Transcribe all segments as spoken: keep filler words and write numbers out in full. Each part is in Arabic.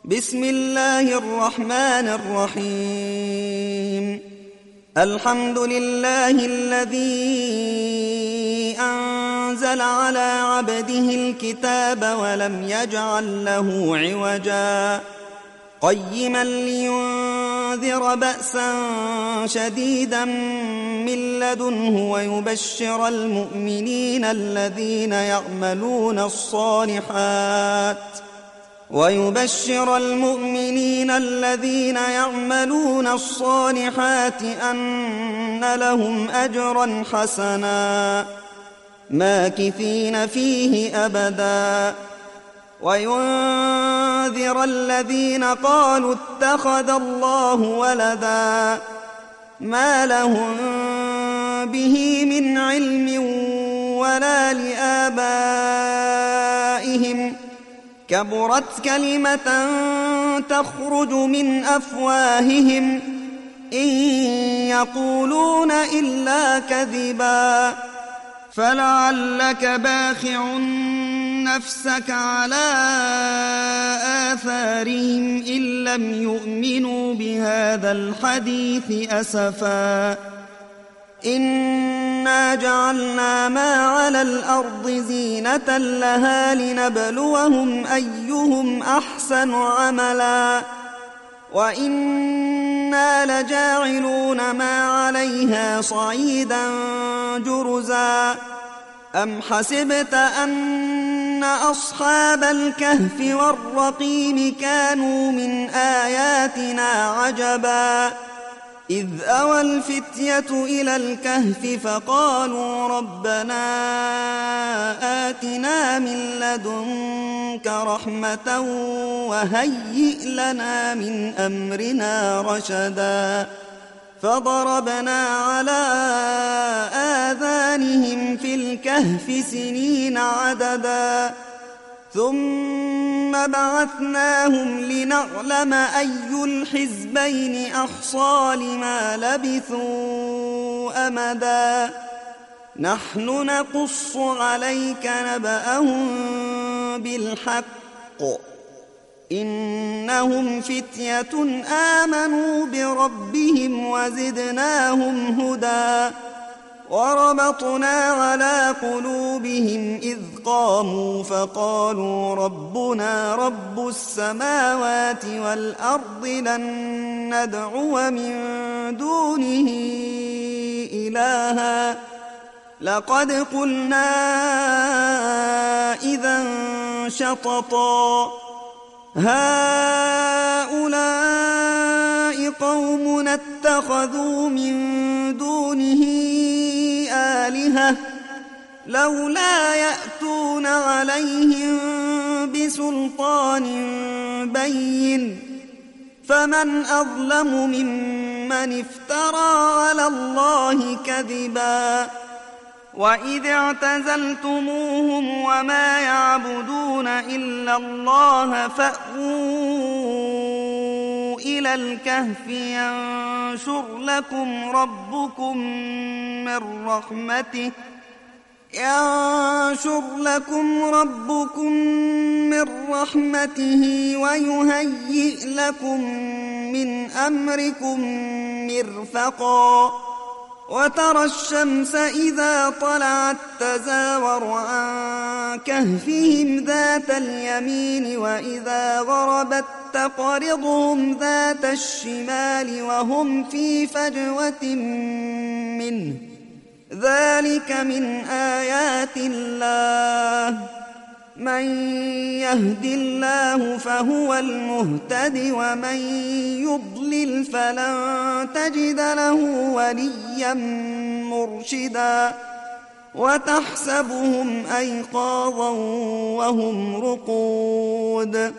بسم الله الرحمن الرحيم. الحمد لله الذي أنزل على عبده الكتاب ولم يجعل له عوجا قيما لينذر بأسا شديدا من لدنه ويبشر المؤمنين الذين يعملون الصالحات ويبشر المؤمنين الذين يعملون الصالحات أن لهم أجرا حسنا ماكثين فيه أبدا وينذر الذين قالوا اتخذ الله ولدا ما لهم به من علم ولا لآبائهم كبرت كلمة تخرج من أفواههم إن يقولون إلا كذبا فلعلك باخع نفسك على آثارهم إن لم يؤمنوا بهذا الحديث أسفا إنا جعلنا ما على الأرض زينة لها لنبلوهم أيهم أحسن عملا وإنا لجاعلون ما عليها صعيدا جرزا أم حسبت أن أصحاب الكهف والرقيم كانوا من آياتنا عجبا إذ أوى الفتية إلى الكهف فقالوا ربنا آتنا من لدنك رحمة وهيئ لنا من أمرنا رشدا فضربنا على آذانهم في الكهف سنين عددا ثم بعثناهم لنعلم أي الحزبين أحصى لما لبثوا أمدا نحن نقص عليك نبأهم بالحق إنهم فتية آمنوا بربهم وزدناهم هدى وربطنا على قلوبهم إذ قاموا فقالوا ربنا رب السماوات والأرض لن ندعو من دونه إلها لقد قلنا إذا شططا هؤلاء قوم اتخذوا من دونه آلهة لولا يأتون عليهم بسلطان بين فمن أظلم ممن افترى على الله كذبا وإذ اعتزلتموهم وما يعبدون إلا الله فأووا إلى الكهف ينشر لكم ربكم من رحمته ينشر لكم ربكم من رحمته ويهيئ لكم من أمركم مرفقا وترى الشمس إذا طلعت تزاور عن كهفهم ذات اليمين وإذا غربت تقرضهم ذات الشمال وهم في فجوة منه ذلك من آيات الله من يهد الله فهو المهتد ومن يضلل فلن تجد له وليا مرشدا وتحسبهم أيقاظا وهم رقود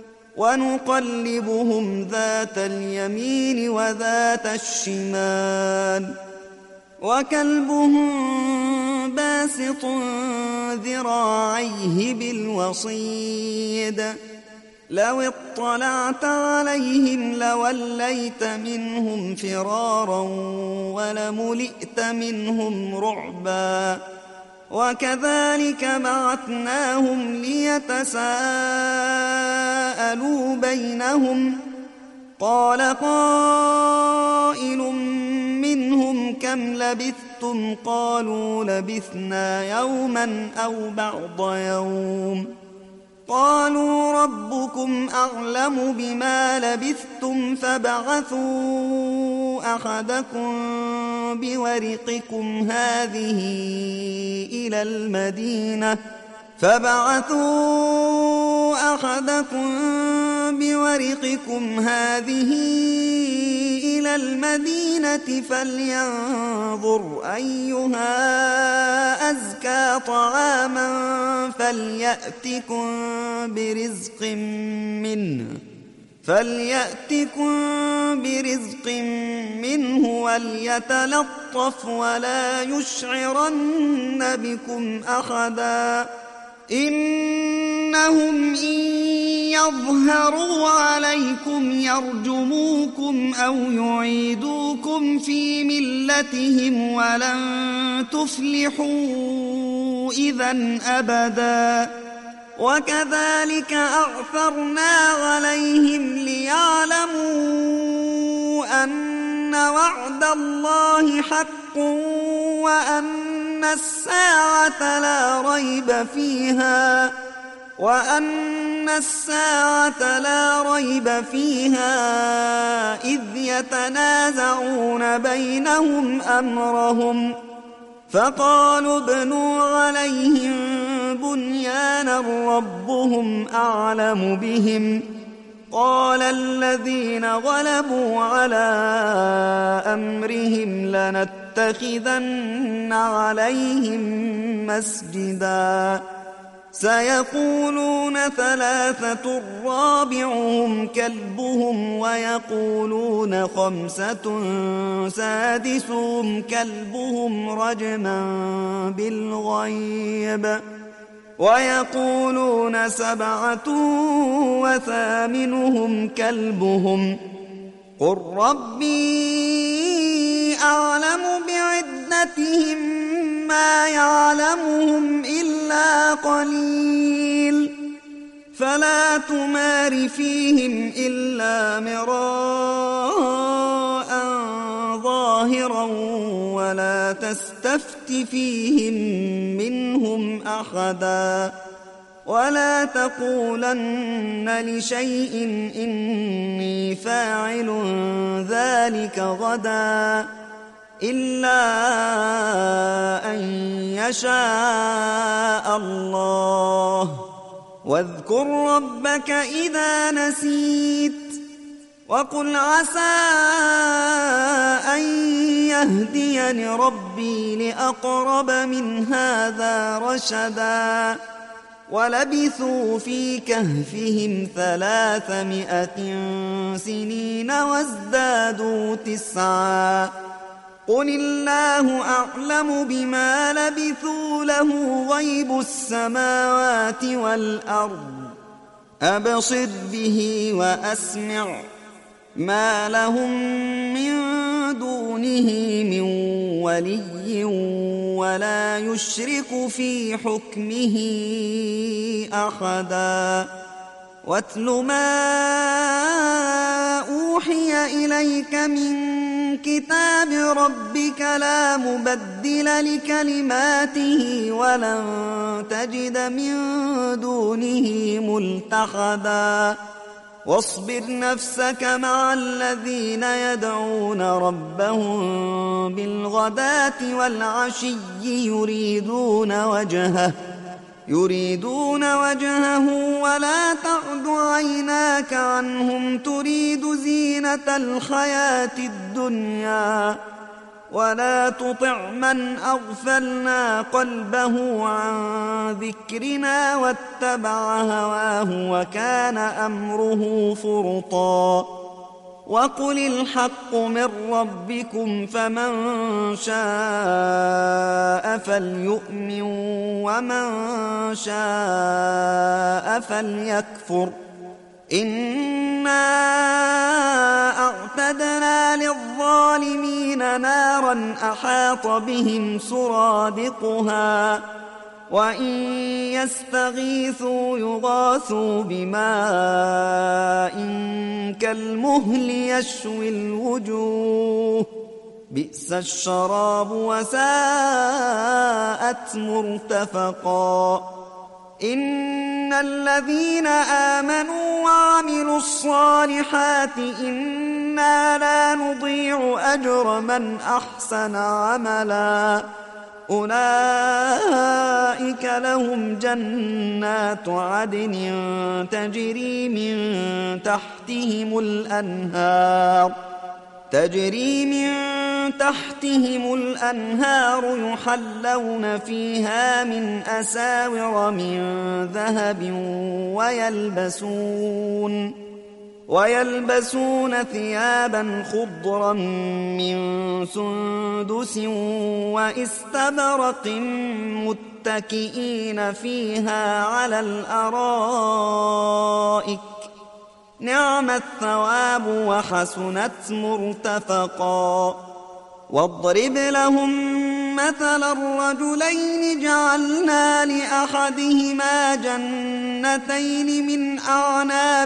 ونقلبهم ذات اليمين وذات الشمال وكلبهم باسط ذراعيه بالوصيد لو اطلعت عليهم لوليت منهم فرارا ولملئت منهم رعبا وكذلك بعثناهم ليتساءلوا بينهم قال قائل منهم كم لبثتم قالوا لبثنا يوما أو بعض يوم قالوا ربكم أعلم بما لبثتم فابعثوا أحدكم بورقكم هذه إلى المدينة فابعثوا أحدكم بورقكم هذه إلى المدينة فلينظر أيها أزكى طعاما فليأتكم برزق منه فليأتكم برزق منه وليتلطف ولا يشعرن بكم أحدا إنهم إن يظهروا عليكم يرجموكم أو يعيدوكم في ملتهم ولن تفلحوا إذا أبدا وكذلك أعثرنا عليهم ليعلموا أن وعد الله حق وأن الساعة لا ريب فيها وأن الساعة لا ريب فيها إذ يتنازعون بينهم أمرهم فقالوا ابنوا عليهم بنيانا ربهم أعلم بهم قال الذين غلبوا على أمرهم لنتخذن عليهم مسجدا سيقولون ثلاثة رابعهم كلبهم ويقولون خمسة سادسهم كلبهم رجما بالغيب ويقولون سبعة وثامنهم كلبهم قل ربي أعلم بعدتهم ما يعلمهم إلا قليل فلا تمار فيهم إلا مراء ظاهرا ولا تستفت فيهم منهم أحدا ولا تقولن لشيء إني فاعل ذلك غدا إلا أن يشاء الله واذكر ربك إذا نسيت وقل عسى أن يهديني ربي لأقرب من هذا رشدا ولبثوا في كهفهم ثلاثمائة سنين وازدادوا تسعا قل الله أعلم بما لبثوا له غيب السماوات والأرض أبصر به وأسمع ما لهم من دونه من ولي ولا يشرك في حكمه أحدا واتل ما أوحي إليك من كتاب ربك لا مبدل لكلماته ولن تجد من دونه ملتحدا واصبر نفسك مع الذين يدعون ربهم بالغداة والعشي يريدون وجهه يريدون وجهه ولا تعد عيناك عنهم تريد زينة الحياة الدنيا ولا تطع من أغفلنا قلبه عن ذكرنا واتبع هواه وكان أمره فرطا وقل الحق من ربكم فمن شاء فليؤمن ومن شاء فليكفر إنا أعتدنا للظالمين للظالمين نارا أحاط بهم سرادقها وإن يستغيثوا يغاثوا بماء كالمهل يشوي الوجوه بئس الشراب وساءت مرتفقا إن الذين آمنوا وعملوا الصالحات إنا لا نضيع أجر من أحسن عملا أولئك لهم جنات عدن تجري من تحتهم الأنهار تجري من تحتهم الأنهار يحلون فيها من أساور من ذهب ويلبسون ويلبسون ثيابا خضرا من سندس واستبرق متكئين فيها على الأرائك نعم الثواب وحسنت مرتفقا واضرب لهم مثل الرجلين جعلنا لأحدهما جنتين من أعناب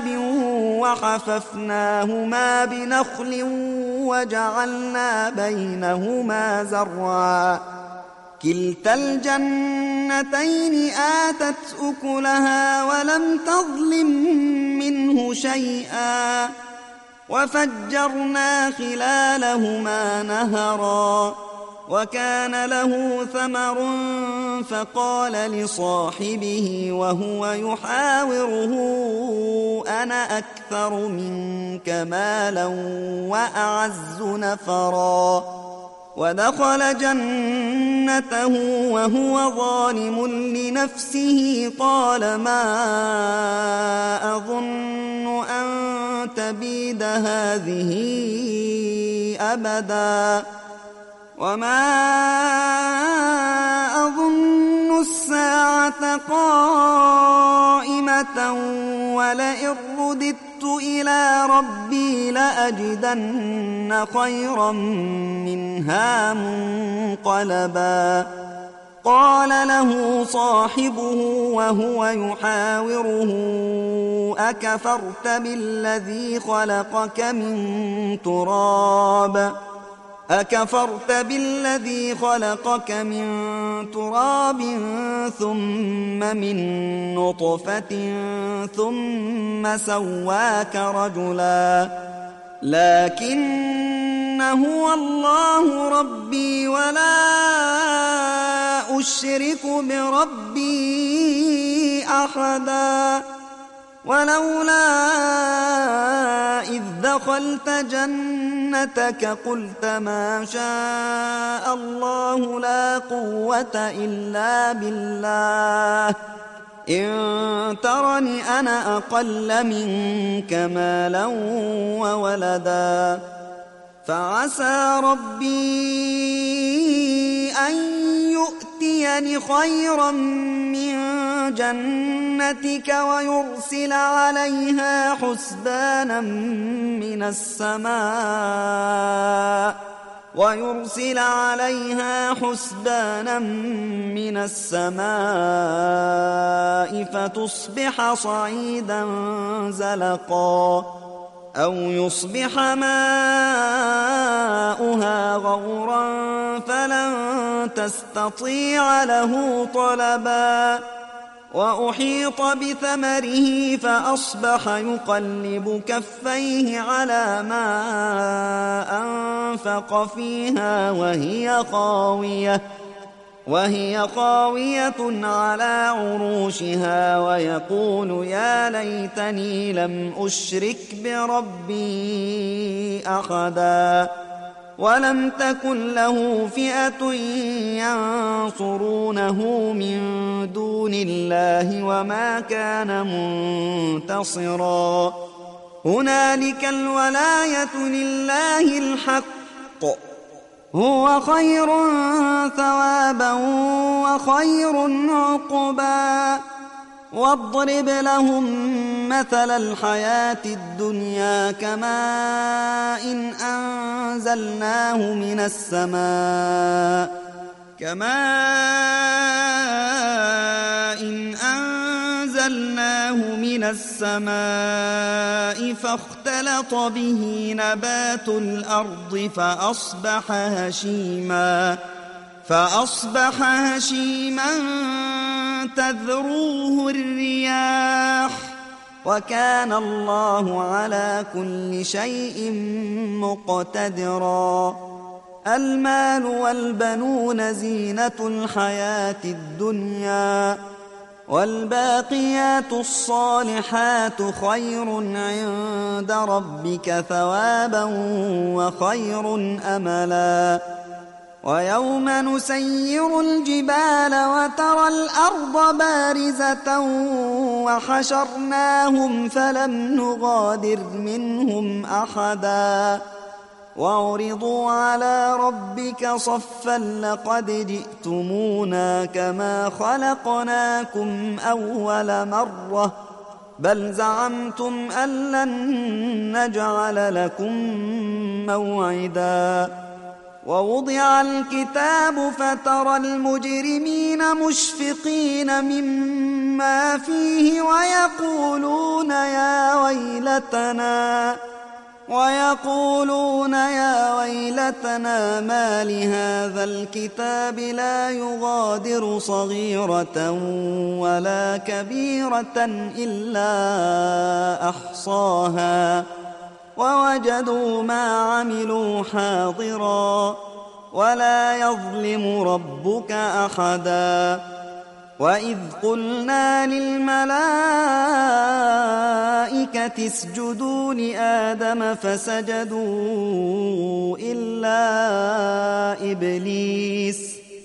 وحففناهما بنخل وجعلنا بينهما زرعا كلتا الجنتين آتت أكلها ولم تظلم منه شيئا وفجرنا خلالهما نهرا وكان له ثمر فقال لصاحبه وهو يحاوره أنا أكثر منك مالا وأعز نفرا ودخل جنته وهو ظالم لنفسه قال ما أظن أن تبيد هذه أبدا وما أظن الساعة قائمة ولئن رددت إلى ربي لأجدن خيرا منها منقلبا قال له صاحبه وهو يحاوره أكفرت بالذي خلقك من تراب أكفرت بالذي خلقك من تراب ثم من نطفة ثم سواك رجلا لكن هو الله ربي ولا أشرك بربي أحدا ولولا إذ دخلت جنتك قلت ما شاء الله لا قوة إلا بالله إن ترني أنا أقل منك مالا وولدا فعسى ربي أن يؤتيني خيرا من جنتك ويرسل عليها حسبانا من السماء ويرسل عليها حسبانا من السماء فتصبح صعيدا زلقا أو يصبح ماؤها غورا فلن تستطيع له طلبا وأحيط بثمره فأصبح يقلب كفيه على ما أنفق فيها وهي خاوية وهي خاوية على عروشها ويقول يا ليتني لم أشرك بربي أحدا ولم تكن له فئة ينصرونه من دون الله وما كان منتصرا هنالك الولاية لله الحق هو خير ثوابا وخير عقبا واضرب لهم مثل الحياة الدنيا كماء إن أنزلناه من السماء كماء إن أنزلناه من السماء فاختلط به نبات الأرض فأصبح هشيما فأصبح هشيما تذروه الرياح وكان الله على كل شيء مقتدرا. المال والبنون زينة الحياة الدنيا والباقيات الصالحات خير عند ربك ثوابا وخير أملا. ويوم نسير الجبال وترى الأرض بارزة وحشرناهم فلم نغادر منهم أحدا وعرضوا على ربك صفا لقد جئتمونا كما خلقناكم أول مرة بل زعمتم أن لن نجعل لكم موعدا. ووضع الكتاب فترى المجرمين مشفقين مما فيه ويقولون يا ويلتنا ويقولون يا ويلتنا ما لهذا الكتاب لا يغادر صغيرة ولا كبيرة إلا أحصاها ووجدوا ما عملوا حاضرا ولا يظلم ربك أحدا. وإذ قلنا للملائكة اسجدوا لآدم فسجدوا إلا إبليس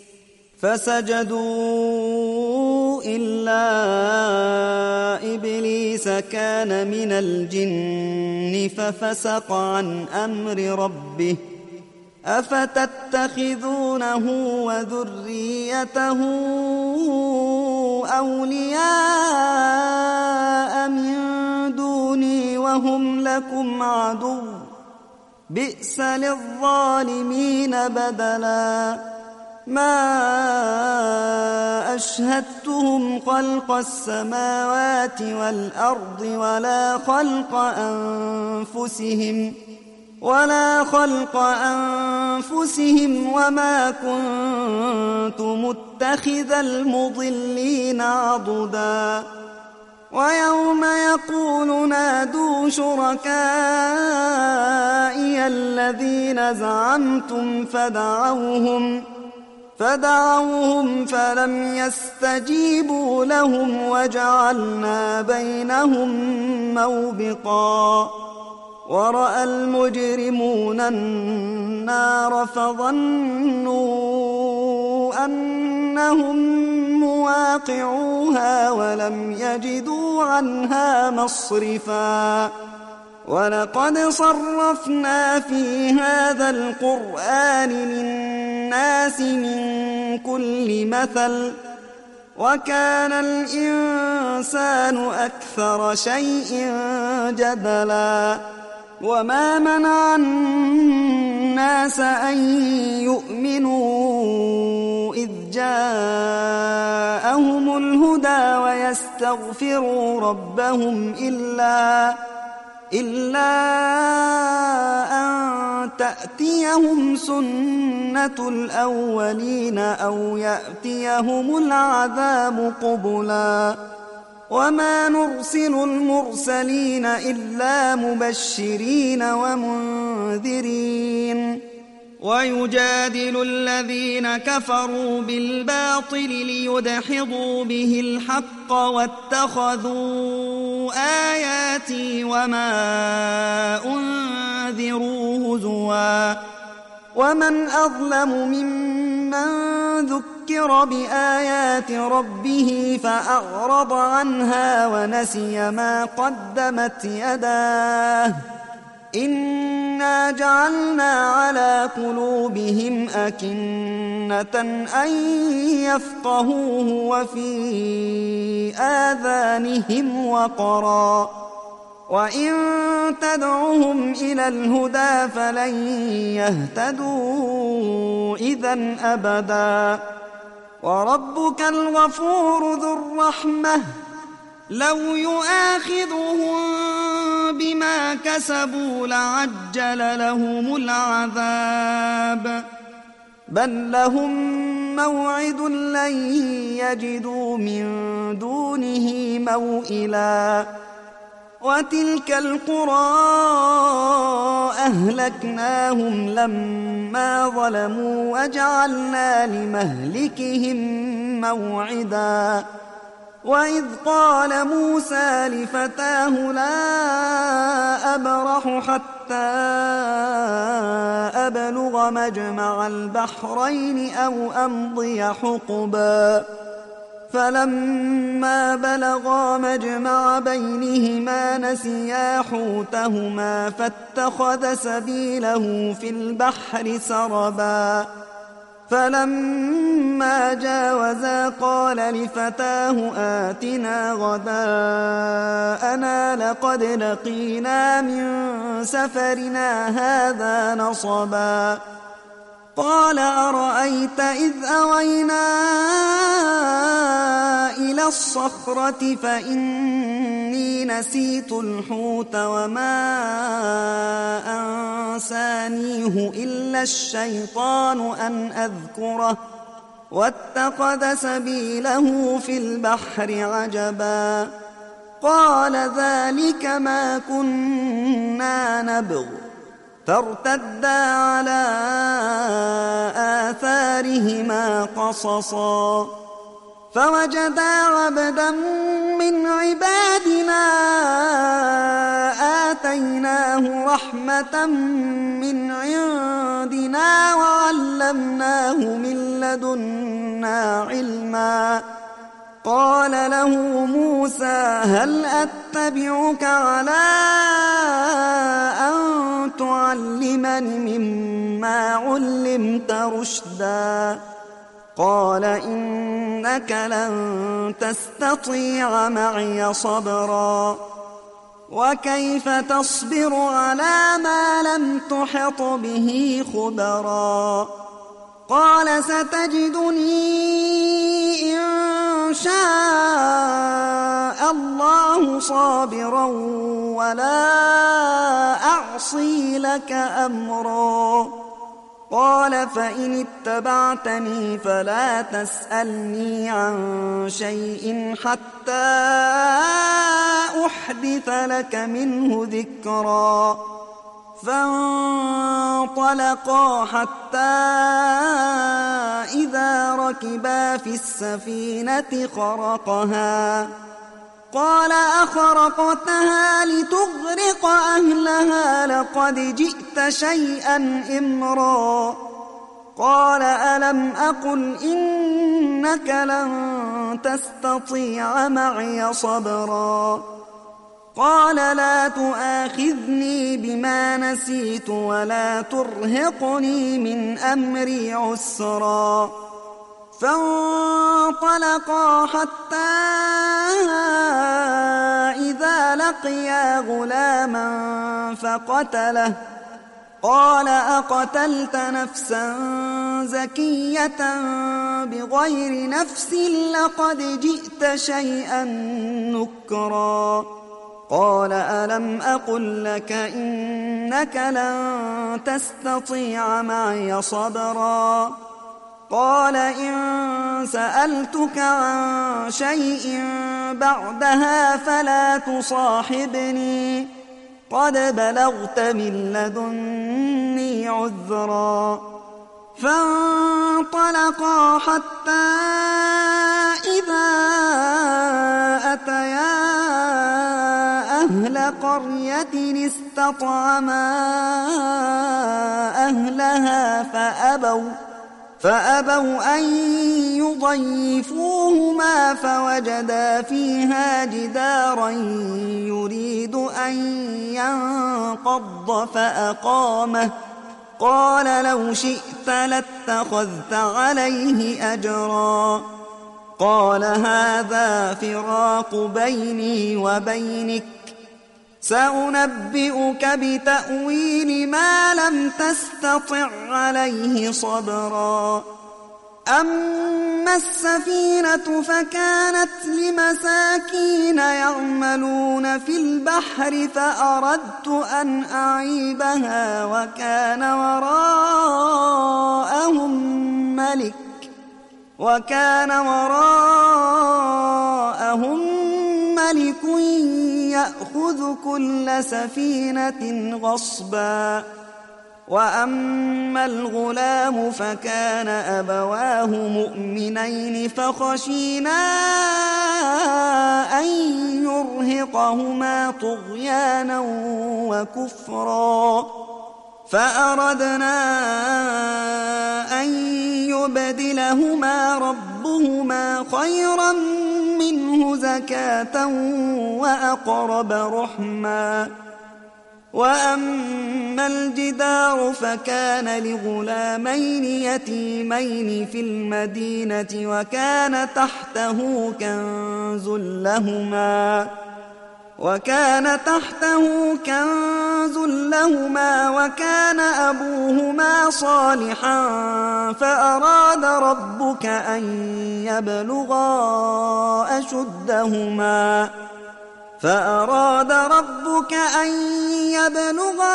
فسجدوا إلا إبليس كان من الجن ففسق عن أمر ربه أفتتخذونه وذريته أولياء من دوني وهم لكم عدو بئس للظالمين بدلا. ما أشهدتهم خلق السماوات والأرض ولا خلق أنفسهم ولا خلق أنفسهم وما كنت متخذ المضلين عضدا. ويوم يقول نادوا شركائي الذين زعمتم فدعوهم فدعوهم فلم يستجيبوا لهم وجعلنا بينهم موبقا. ورأى المجرمون النار فظنوا أنهم مواقعوها ولم يجدوا عنها مصرفا. ولقد صرفنا في هذا القرآن للناس من كل مثل وكان الإنسان أكثر شيء جدلا. وما منع الناس أن يؤمنوا إذ جاءهم الهدى ويستغفروا ربهم إلا إلا أن تأتيهم سنة الأولين أو يأتيهم العذاب قبلا. وما نرسل المرسلين إلا مبشرين ومنذرين. ويجادل الذين كفروا بالباطل ليدحضوا به الحق واتخذوا آياتي وما أنذروا هزوا. ومن أظلم ممن ذكر بآيات ربه فأعرض عنها ونسي ما قدمت يداه إن إنا جعلنا على قلوبهم أكنة أن يفقهوه وفي آذانهم وقرا وإن تدعهم إلى الهدى فلن يهتدوا إذا أبدا وربك الغفور ذو الرحمة لو يؤاخذهم بما كسبوا لعجل لهم العذاب بل لهم موعد لن يجدوا من دونه موئلا وتلك القرى أهلكناهم لما ظلموا وجعلنا لمهلكهم موعدا وإذ قال موسى لفتاه لا أبرح حتى أبلغ مجمع البحرين أو أمضي حقبا فلما بلغا مجمع بينهما نسيا حوتهما فاتخذ سبيله في البحر سربا فلما جاوزا قال لفتاه آتنا غداءنا لقد لقينا من سفرنا هذا نصبا قال أرأيت إذ أوينا إلى الصخرة فإني نسيت الحوت وما أنسانيه إلا الشيطان أن أذكره واتخذ سبيله في البحر عجبا قال ذلك ما كنا نبغ فارتدا على آثارهما قصصا فوجدا عبدا من عبادنا آتيناه رحمة من عندنا وعلمناه من لدنا علما قال له موسى هل أتبعك على أن تعلمني مما علمت رشدا قال إنك لن تستطيع معي صبرا وكيف تصبر على ما لم تحط به خبرا قال ستجدني إن شاء الله صابرا ولا أعصي لك أمرا قال فإن اتبعتني فلا تسألني عن شيء حتى أحدث لك منه ذكرا فانطلقا حتى إذا ركبا في السفينة خرقها قال أخرقتها لتغرق أهلها لقد جئت شيئا إمرا قال ألم أقل إنك لن تستطيع معي صبرا قال لا تؤاخذني بما نسيت ولا ترهقني من أمري عسرا فانطلقا حتى إذا لقيا غلاما فقتله قال أقتلت نفسا زكية بغير نفس لقد جئت شيئا نكرا قال ألم أقل لك إنك لن تستطيع معي صبرا قال إن سألتك عن شيء بعدها فلا تصاحبني قد بلغت من لدني عذرا فانطلقا حتى إذا أتيا أهل قرية استطعما أهلها فأبوا فأبوا أن يضيفوهما فوجدا فيها جدارا يريد أن ينقض فأقامه قال لو شئت لاتخذت عليه أجرا قال هذا فراق بيني وبينك سأنبئك بتأويل ما لم تستطع عليه صبرا أما السفينة فكانت لمساكين يعملون في البحر فأردت أن أعيبها وكان وراءهم ملك وكان وراءهم ملك يأخذ كل سفينة غصبا وأما الغلام فكان أبواه مؤمنين فخشينا أن يرهقهما طغيانا وكفرا فأردنا أن يبدلهما ربهما خيرا منه زكاة وأقرب رحما وأما الجدار فكان لغلامين يتيمين في المدينة وكان تحته كنز لهما وكان تحته كنز لهما وكان أبوهما صالحا فأراد ربك أن يبلغا أشدهما فأراد ربك أن يبلغا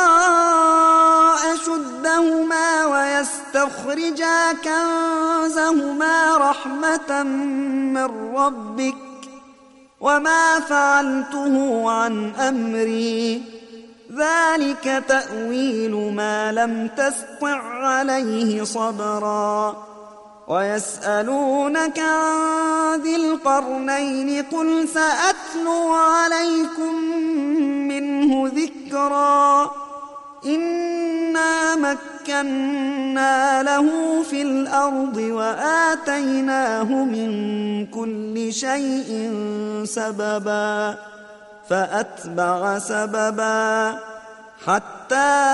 أشدهما ويستخرجا كنزهما رحمة من ربك وما فعلته عن أمري ذلك تأويل ما لم تسطع عليه صبرا ويسألونك عن ذي القرنين قل سأتلو عليكم منه ذكرا إنا مكنا له في الأرض وآتيناه من كل شيء سببا فأتبع سببا حتى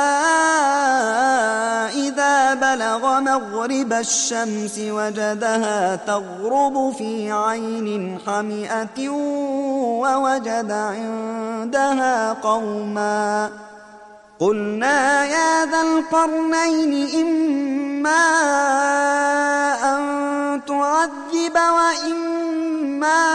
إذا بلغ مغرب الشمس وجدها تغرب في عين حمئة ووجد عندها قوما قلنا يا ذا القرنين إما أن تعذب وإما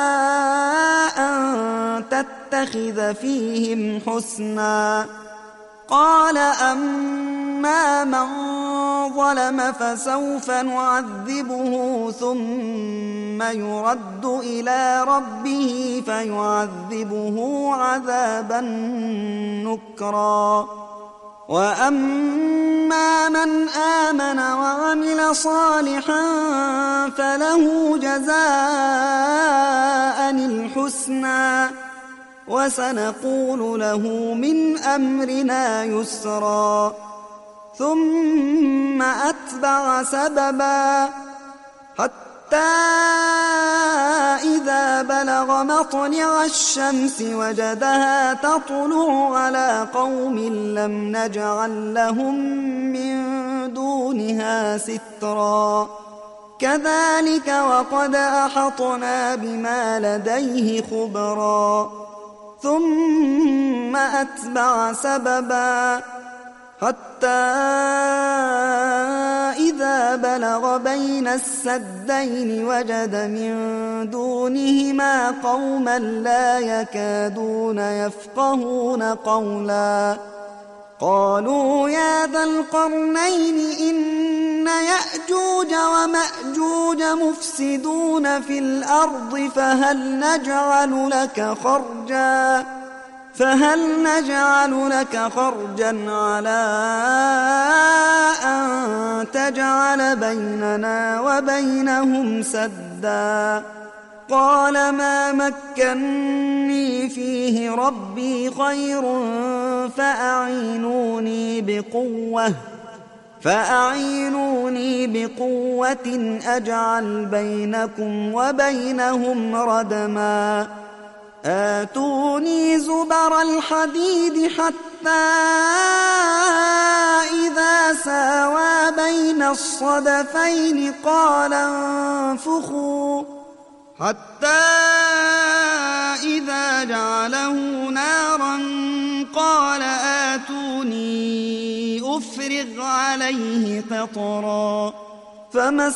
أن تتخذ فيهم حسنا قال أما من ظلم فسوف نعذبه ثم يرد إلى ربه فيعذبه عذابا نكرا وأما من آمن وعمل صالحا فله جزاء الحسنى وسنقول له من أمرنا يسرا ثم أتبع سببا حتى إذا بلغ مطلع الشمس وجدها تطلع على قوم لم نجعل لهم من دونها سترا كذلك وقد أحطنا بما لديه خبرا ثم أتبع سببا حتى إذا بلغ بين السدين وجد من دونهما قوما لا يكادون يفقهون قولا قالوا يا ذا القرنين إن يأجوج ومأجوج مفسدون في الأرض فهل نجعل لك خرجا فهل نجعل لك خرجا على أن تجعل بيننا وبينهم سدا قال ما مكني فيه ربي خير فأعينوني بقوة فأعينوني بقوة أجعل بينكم وبينهم ردما آتوني زبر الحديد حتى إذا ساوى بين الصدفين قال انفخوا حتى إذا جعله نارا قال آتوني أفرغ عليه قطرا فما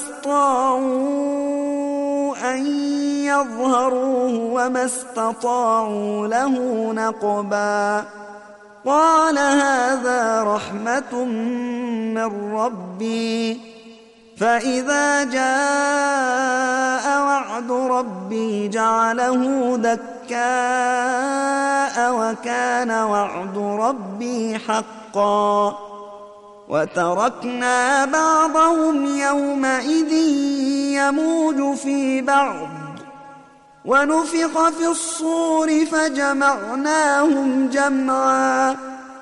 استطاعوا أن يظهروه وما استطاعوا له نقبا قال هذا رحمة من ربي فإذا جاء وعد ربي جعله دكاء وكان وعد ربي حقا وتركنا بعضهم يومئذ يموج في بعض ونفخ في الصور فجمعناهم جمعا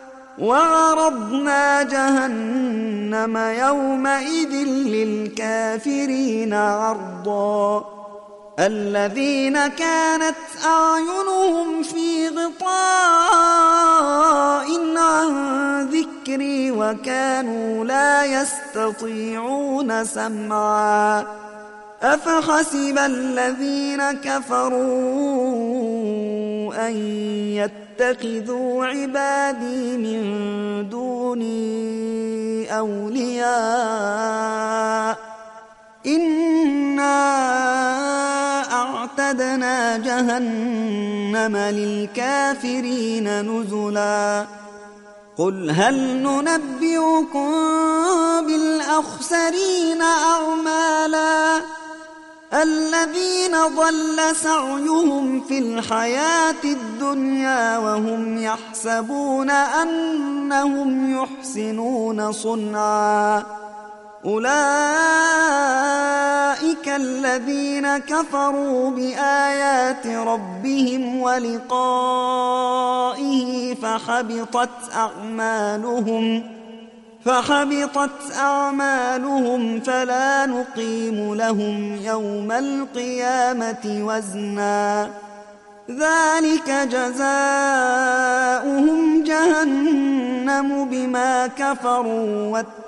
وعرضنا جهنم يومئذ للكافرين عرضا الذين كانت أعينهم في غطاء عن ذكري وكانوا لا يستطيعون سمعا أفحسب الذين كفروا أن يتخذوا عبادي من دوني أولياء إنا أعتدنا جهنم للكافرين نزلا قل هل ننبئكم بالأخسرين أعمالا الذين ضل سعيهم في الحياة الدنيا وهم يحسبون أنهم يحسنون صنعا أولئك الذين كفروا بآيات ربهم ولقائه فحبطت أعمالهم فحبطت أعمالهم فلا نقيم لهم يوم القيامة وزنا ذلك جزاؤهم جهنم بما كفروا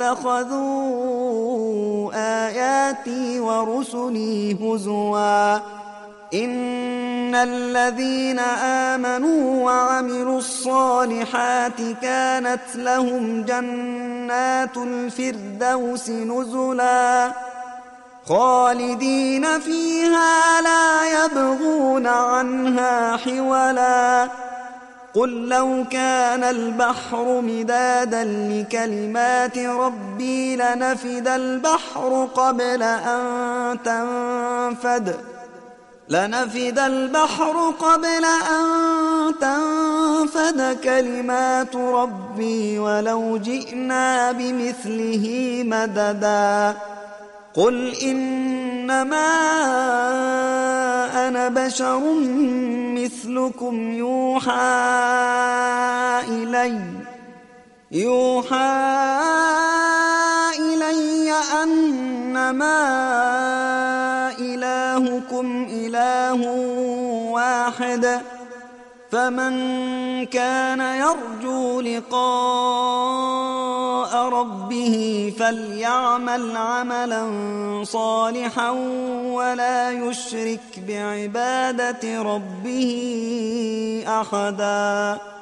واتخذوا آياتي ورسلي هزوا إن الذين آمنوا وعملوا الصالحات كانت لهم جنات الفردوس نزلا خالدين فيها لا يبغون عنها حولا قل لو كان البحر مدادا لكلمات ربي لنفد البحر قبل أن تنفد لنفد البحر قبل أن تنفد كلمات ربي ولو جئنا بمثله مددا قل إنما أنا بشر مثلكم يوحى إلي يوحى إلي أنما إلهكم إله واحد فمن كان يرجو لقاء ربه فليعمل عملا صالحا ولا يشرك بعبادة ربه أحدا.